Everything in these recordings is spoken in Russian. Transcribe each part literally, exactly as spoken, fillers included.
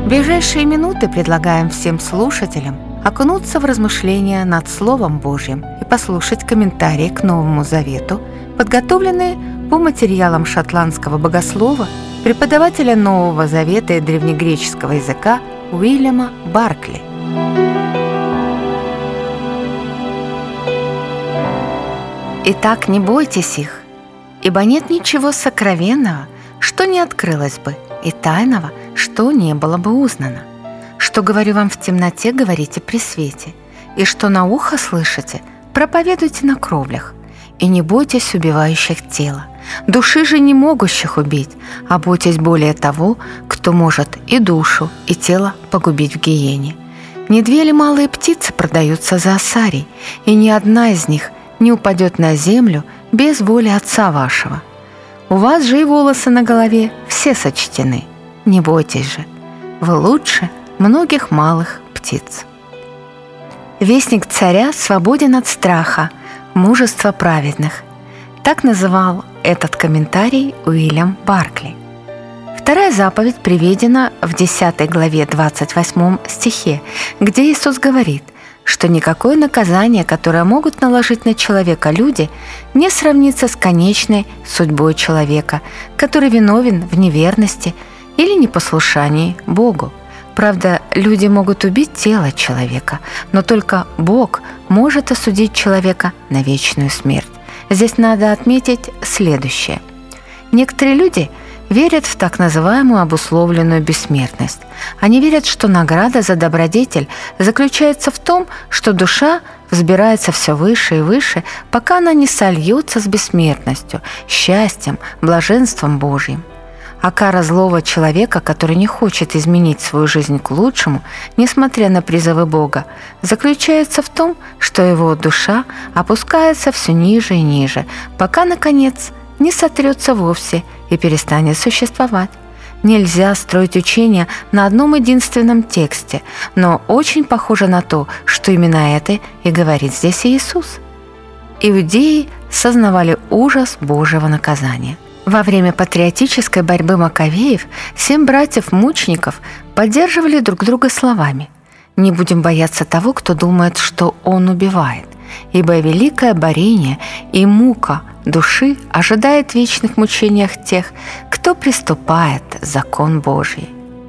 В ближайшие минуты предлагаем всем слушателям окунуться в размышления над Словом Божьим и послушать комментарии к Новому Завету, подготовленные по материалам шотландского богослова, преподавателя Нового Завета и древнегреческого языка Уильяма Баркли. Итак, не бойтесь их, ибо нет ничего сокровенного, что не открылось бы, и тайного, что не было бы узнано. Что говорю вам в темноте, говорите при свете, и что на ухо слышите, проповедуйте на кровлях. И не бойтесь убивающих тела, души же не могущих убить, а бойтесь более того, кто может и душу, и тело погубить в гиене. Не две ли малые птицы продаются за осарий, и ни одна из них не упадет на землю без воли Отца вашего? У вас же и волосы на голове все сочтены. Не бойтесь же, вы лучше многих малых птиц. Вестник царя свободен от страха, мужества праведных. Так называл этот комментарий Уильям Баркли. Вторая заповедь приведена в десятой главе двадцать восьмом стихе, где Иисус говорит, что никакое наказание, которое могут наложить на человека люди, не сравнится с конечной судьбой человека, который виновен в неверности или непослушании Богу. Правда, люди могут убить тело человека, но только Бог может осудить человека на вечную смерть. Здесь надо отметить следующее. Некоторые люди верят в так называемую обусловленную бессмертность. Они верят, что награда за добродетель заключается в том, что душа взбирается все выше и выше, пока она не сольется с бессмертностью, счастьем, блаженством Божьим. А кара злого человека, который не хочет изменить свою жизнь к лучшему, несмотря на призывы Бога, заключается в том, что его душа опускается все ниже и ниже, пока, наконец, не сотрется вовсе и перестанет существовать. Нельзя строить учение на одном единственном тексте, но очень похоже на то, что именно это и говорит здесь Иисус. Иудеи сознавали ужас Божьего наказания. Во время патриотической борьбы Маковеев семь братьев-мучеников поддерживали друг друга словами: «Не будем бояться того, кто думает, что он убивает, ибо великое борение и мука души ожидает в вечных мучениях тех, кто приступает закон Божий».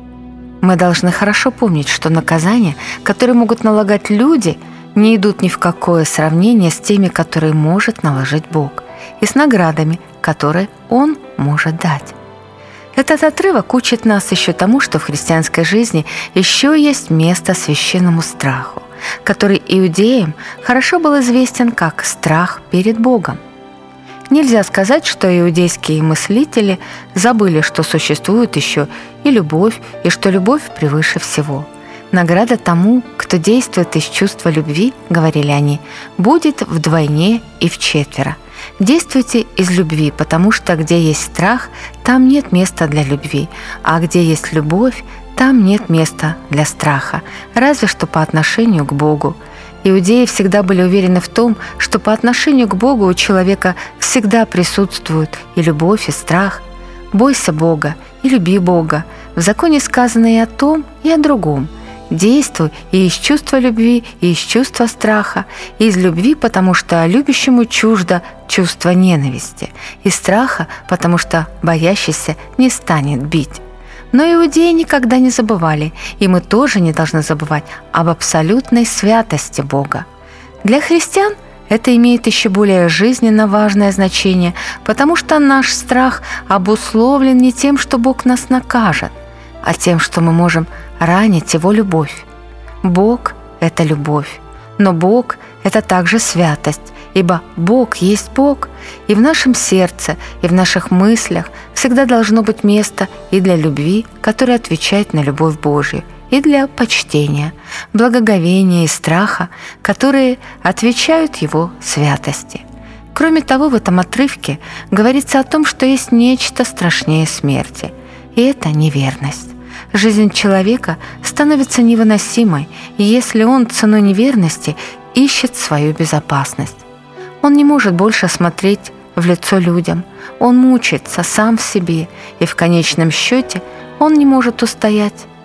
Мы должны хорошо помнить, что наказания, которые могут налагать люди, не идут ни в какое сравнение с теми, которые может наложить Бог, и с наградами, которые Он может дать. Этот отрывок учит нас еще тому, что в христианской жизни еще есть место священному страху, который иудеям хорошо был известен как страх перед Богом. Нельзя сказать, что иудейские мыслители забыли, что существует еще и любовь, и что любовь превыше всего. Награда тому, кто действует из чувства любви, говорили они, будет вдвойне и вчетверо. Действуйте из любви, потому что где есть страх, там нет места для любви, а где есть любовь, там нет места для страха, разве что по отношению к Богу. Иудеи всегда были уверены в том, что по отношению к Богу у человека всегда присутствуют и любовь, и страх. «Бойся Бога и люби Бога». В законе сказано и о том, и о другом. Действуй и из чувства любви, и из чувства страха, и из любви, потому что любящему чуждо чувство ненависти, и страха, потому что боящийся не станет бить. Но иудеи никогда не забывали, и мы тоже не должны забывать об абсолютной святости Бога. Для христиан это имеет еще более жизненно важное значение, потому что наш страх обусловлен не тем, что Бог нас накажет, а тем, что мы можем ранить Его любовь. Бог – это любовь, но Бог – это также святость, ибо Бог есть Бог, и в нашем сердце, и в наших мыслях всегда должно быть место и для любви, которая отвечает на любовь Божью, и для почтения, благоговения и страха, которые отвечают Его святости. Кроме того, в этом отрывке говорится о том, что есть нечто страшнее смерти, и это неверность. Жизнь человека становится невыносимой, если он ценой неверности ищет свою безопасность. Он не может больше смотреть в лицо людям, он мучается сам в себе, и в конечном счете он не может устоять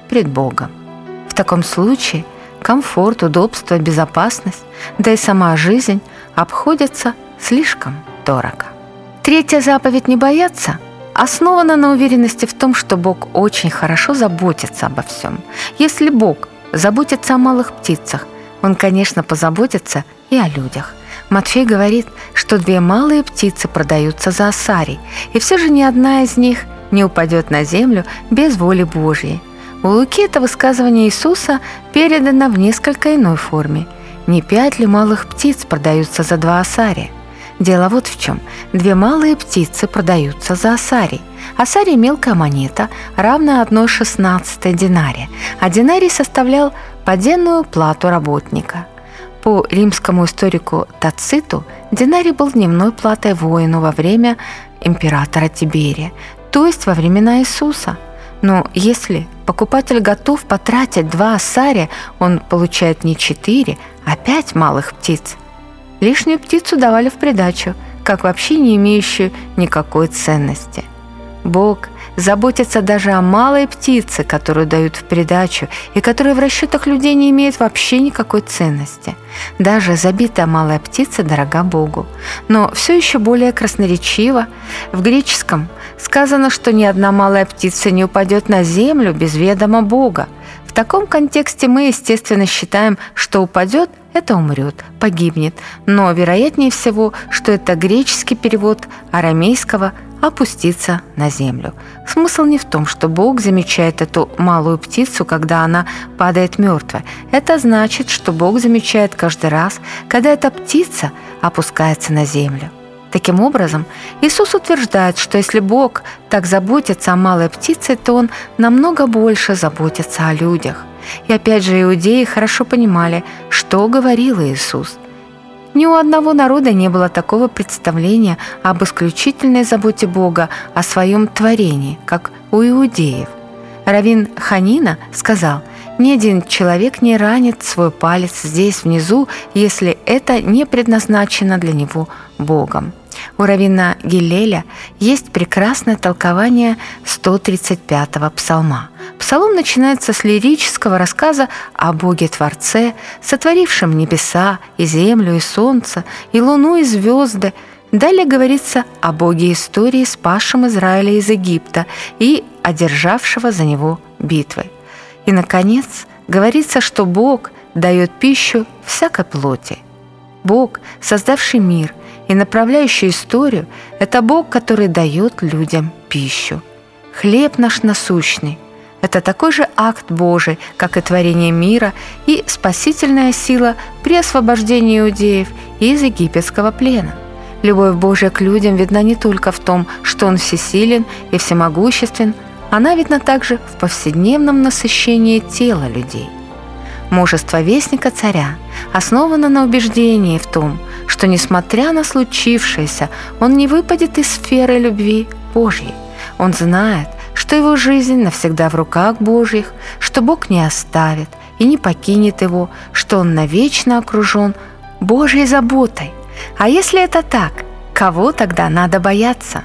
пред Богом. В таком случае комфорт, удобство, безопасность, да и сама жизнь обходятся слишком дорого. Третья заповедь «Не бояться» основана на уверенности в том, что Бог очень хорошо заботится обо всем. Если Бог заботится о малых птицах, Он, конечно, позаботится и о людях. Матфей говорит, что две малые птицы продаются за осарий, и все же ни одна из них не упадет на землю без воли Божьей. У Луки это высказывание Иисуса передано в несколько иной форме. Не пять ли малых птиц продаются за два осария? Дело вот в чем. Две малые птицы продаются за осарий. Осарий – мелкая монета, равная одной шестнадцатой динария, а динарий составлял поденную плату работника. По римскому историку Тациту динарий был дневной платой воину во время императора Тиберия, то есть во времена Иисуса. Но если покупатель готов потратить два осария, он получает не четыре, а пять малых птиц. Лишнюю птицу давали в придачу, как вообще не имеющую никакой ценности. Бог заботится даже о малой птице, которую дают в придачу и которая в расчетах людей не имеет вообще никакой ценности. Даже забитая малая птица дорога Богу. Но все еще более красноречиво в греческом сказано, что ни одна малая птица не упадет на землю без ведома Бога. В таком контексте мы, естественно, считаем, что упадет – это умрет, погибнет, но вероятнее всего, что это греческий перевод арамейского «опуститься на землю». Смысл не в том, что Бог замечает эту малую птицу, когда она падает мертвая. Это значит, что Бог замечает каждый раз, когда эта птица опускается на землю. Таким образом, Иисус утверждает, что если Бог так заботится о малой птице, то Он намного больше заботится о людях. И опять же, иудеи хорошо понимали, что говорил Иисус. Ни у одного народа не было такого представления об исключительной заботе Бога о своем творении, как у иудеев. Раввин Ханина сказал: «Ни один человек не ранит свой палец здесь внизу, если это не предназначено для него Богом». У раввина Гиллеля есть прекрасное толкование сто тридцать пятого псалма. Псалом начинается с лирического рассказа о Боге-Творце, сотворившем небеса и землю, и солнце, и луну, и звезды. Далее говорится о Боге истории, спасшем Израиля из Египта и одержавшего за него битвы. И, наконец, говорится, что Бог дает пищу всякой плоти. Бог, создавший мир и направляющий историю, это Бог, который дает людям пищу. Хлеб наш насущный – это такой же акт Божий, как и творение мира и спасительная сила при освобождении иудеев из египетского плена. Любовь Божия к людям видна не только в том, что Он всесилен и всемогуществен, она видна также в повседневном насыщении тела людей. Мужество вестника царя основано на убеждении в том, что, несмотря на случившееся, он не выпадет из сферы любви Божьей. Он знает, что его жизнь навсегда в руках Божьих, что Бог не оставит и не покинет его, что он навечно окружен Божьей заботой. А если это так, кого тогда надо бояться?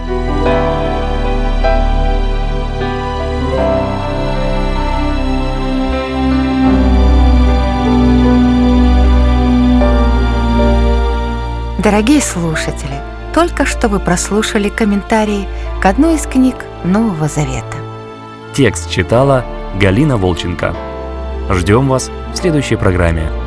Дорогие слушатели, только что вы прослушали комментарии к одной из книг Нового Завета. Текст читала Галина Волченко. Ждем вас в следующей программе.